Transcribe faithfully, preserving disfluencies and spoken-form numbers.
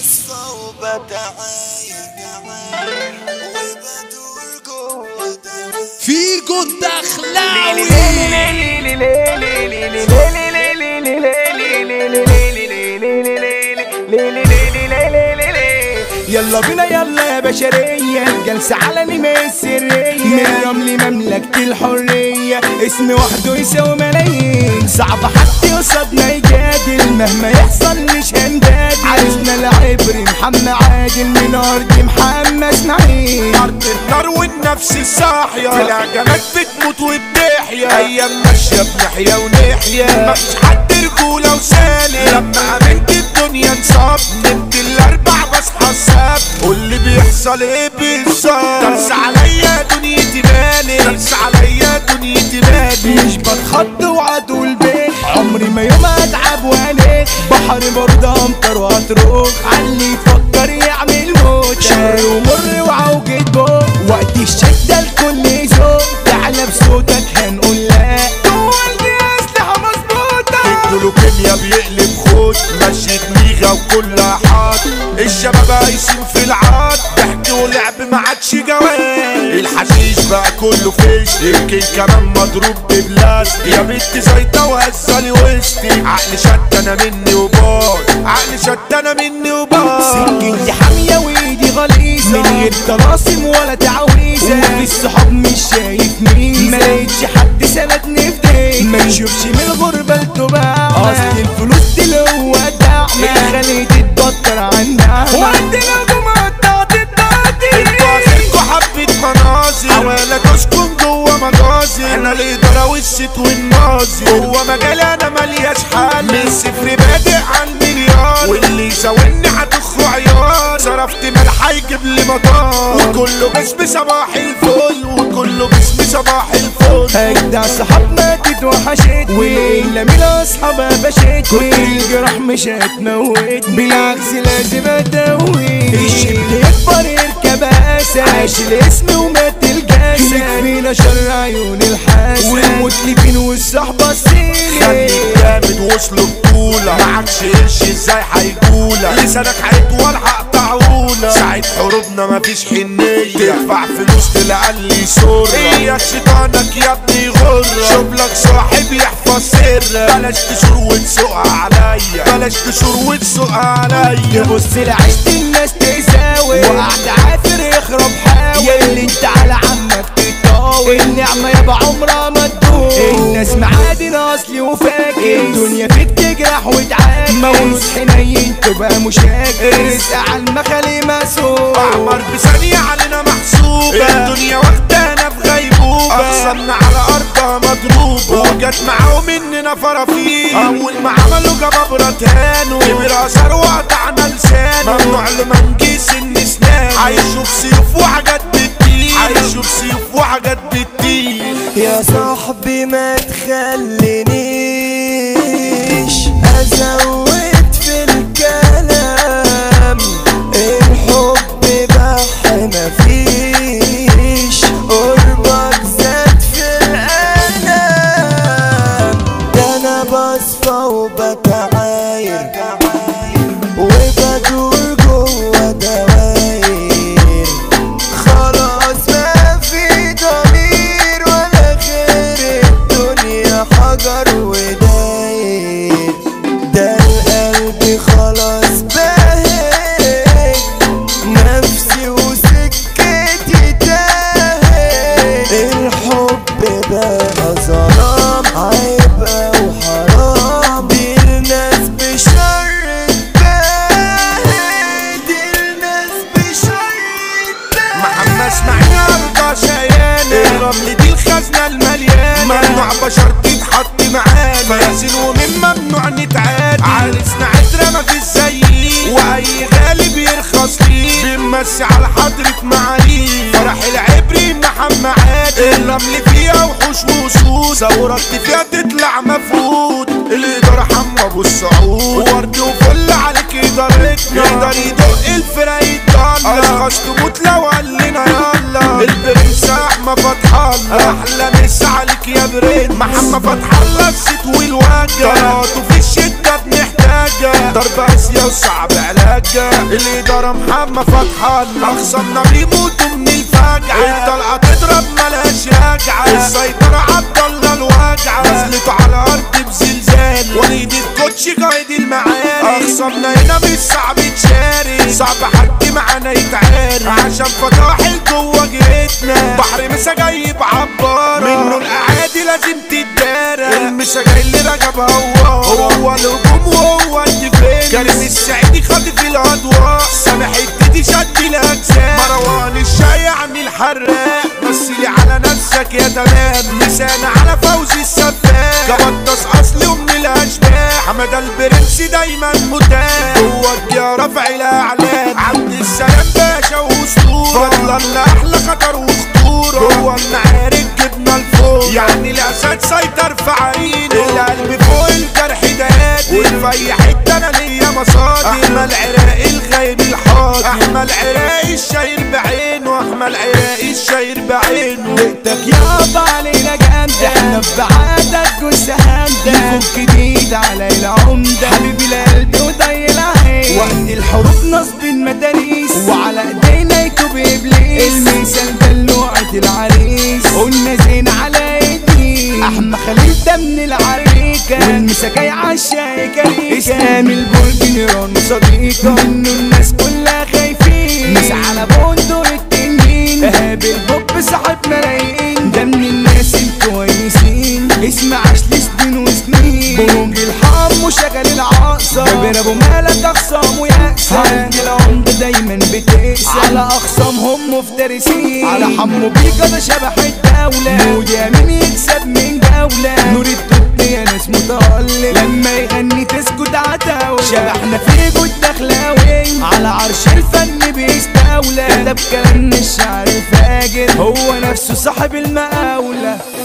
بصفى وبتعاير وبدور جوه دماغي فيجو الدخلاوي. يلا بينا يلا يا بشرية، جلسة علني مصرية من رمل مملكة الحرية، اسم وحده يساوي ملايين، صعب حد قصادنا يجادل، مهما يحصل مش هنبادل. عرسنا العبري محمد عادل من أرض محمد اسماعيل، أرض النار والنفس الصاحية، في الهجمات بتموت وبتحيا، أيام ماشية بنحيا ونحيا، مفيش حد رجولة وسالم، لما قابلت الدنيا انصاب، نمت الأربع بصحى السبت، واللي بيحصل ايه بالظبط، درس عليا دنيتي مالي، درس عليا دنيتي مالي، مش بتخض وعدو البيت، عمري ما يوم اتعب وانيت، بحر برضه امطر وهتروح، علي يفكر يعمل موت، شر ومر وعوجة بوق، وقت الشدة الكل ذوق، تعالى بصوتك هنقول لا، جوه قلبي اسلحة مظبوطة، ادوله كيميا بيقلب خوت، ماشي دميغة وكلها حاط، الشباب عايشين في العاد، ضحك ولعب ما عادش جواد، الحشيش بقى كله فيش، يمكن كمان مضروب ببلاس، يا بنت زيطة وهزالي وسطي، عقل شت انا مني وباظ، عقل شت انا مني وباظ، سكتي حامية وايدي غليظة، من غير طلاسم ولا تعويذة، وفي الصحاب مش شايف ميزة، ما لقيتش حد سندني في ديك، ما يشوفش من الغربة التباع، اصل الفلوس دي اللي هو الدعم، خليت تتبطر عنها، وقت الهجوم قطعت التقدير، انتوا اخركوا حبة مناظر، حوالي تسكن جوه مجازر، انا الادارة والست والناظر، جوه مجالي انا ملياش حل، من الصفر بادئ على المليار، واللي يساويني هتخو عيار، صرفت ملح يجيب لي مطار، وكله باسم صباح الفل، وكله باسم صباح الفل، اجدع صحاب ماتت وحشت، وليلة من اصحابها بشت، والجراح مش هتموت، بالعكس لازم اتوت، الشبل يكبر يركب اسد، عاش الاسم ومات الجسد، يكفينا شر عيون الحاسد، والمتلفين والصحبة السيلة، خليك جامد وصلوا بطولة، معكش قرش ازاي هيجولك، لسانك هيطول هقطعهولك، ساعة حروبنا مفيش حنية، تدفع فلوس تلقلي صورة، هي شيطانك يا ابني غرة، شوفلك صاحب يحفظ سرك، بلاش تشور وتسوقها عليا، بلاش تشور وتسوقها عليا، تبص لعيشة الناس تساوي، وقعد عافر يخرب حاوي، ياللي انت على عمك تطاوي، النعمة يابا عمرها ما تدوم، الناس معادن اصلي وفاكر، الدنيا فيك تجرح وتعاكر، موروث حنين تبقى مشاكر، الرزق على المخالي مسؤول، اعمر بثانية علينا محسوبة، الدنيا واخدانا في غيبوبة، اخصمنا على ارضها مضروبة، وجت معاهم اننا فرافيل، اول ما عملوا جبابرة تهانوا، كبر اثر وقطعنا لسانه، ممنوع لمنجيس النسنان، عايشوا بسيوف وحاجات بتطير، عايشوا بسيوف وحاجات بتطير، يا صاحبي ما تخلينيش ازود في الكلام، الحب بح مفيش، قربك زاد في الالام، ده انا بصفى وبتعاير وبدور جوه دواير، خلاص ما في ضمير ولا خير، الدنيا حجر وداير، ده القلب خلاص باهت، نفسي وسكتي تاهت، الحب بقى ظلام، عيبة وحرام، دي الناس بشر اتباهت، دي الناس بشر اتباهت، محمد اسماعيل ارضى شيانة، الرمل دي الخزنة المليانة، ممنوع بشر تتحط معانا، فياسين ومن ممنوع نتعادل، عرسنا عترة مفيش زيه، واي غالي بيرخص ليه، بنمسي على حضرة معاليه، فرح العبري محمد عادل، الرمل فيها وحوش وسود، ثورت فيها تطلع مفقود، الادارة حمى ابو السعود، ورد وفل عليك ادارتنا، يقدر يدق الفرق يتضلى، اشخاص تموت لو قال لنا يلا، البرنس احمد فتح الله، احلى مسا عليك يا برنس، محمد فتح الله الست والوجه، طلاته في الشدة بنحتاجها، ضرب اسيا وصعب علاجها، الإدارة محمد فتحان أخصامنا بيموتوا من الفجعة الطلقة تضرب ملاش راجعة السيطرة عبدالله الواجعة نزلته على أرض بزلزال وليد الكوتش قايد المعارك أخصامنا هنا مش صعب تشارك صعب حد معانا يتعارك عشان فضاحل جوه جيتنا بحر مسا جايب عبارة منه الأعادي لازم تتدارى المسا جاي اللي رجب هو هو الهجوم وهو الدفاع كريم السعيدي خاطف الأضواء سامح الديدي شد الأجزاء مروان الشاي عن الحراق مثلي على نفسك يا تمام لسان على فوزي السفاح كبطس أصلي ومن الأشباح حمد البرنس دايما متاح جوه يا رفع الأعلام عبد السلام باشا وأسطورة فضلا أحلى خطر وخطورة جوه المعارك جبنا الفوق يعني الأسد سيطر في عينه القلب فوق الجرح دادي وفي أي حتة أنا ليا مصادر أحمد عراقي الغايب الحاضر أحمد عراقي الشاير بعينه أحمد عراقي الشاير بعينه بيتك يابا علينا جامدة احنا في بعادك جثة هامدة يفك جديد على العمدة حبيبي القلب وضي العين وقت الحروب نصب المداريس وعلى ايدينا يتوب ابليس المثال دلوعة العريس قلنا زين على ايدي احمد خليل ده من العريكة والمسا جاي عالشاي كريكة اسلام البرج نيران صديقة منه الناس كلها خايفين مش على بندق التنين قابل بوب صاحب ملايين ده من الناس الكويسين اسمع عشل سنين وسنين بروج الحام وشغل العقصة جابر ابو مالك اخصام ويأسى عند العمد دايما بتقسى على اخصامهم مفترسين على حمو بيكا ده شبح الدولة مود يمين يكسب من جولة نور التوت يا ناس متألق لما يغني تسكت عتاولة شبحنا في جود دخلاوي على عرش الفن بيستولى ده بكلام الشعر الفاجر هو نفسه صاحب المقاولة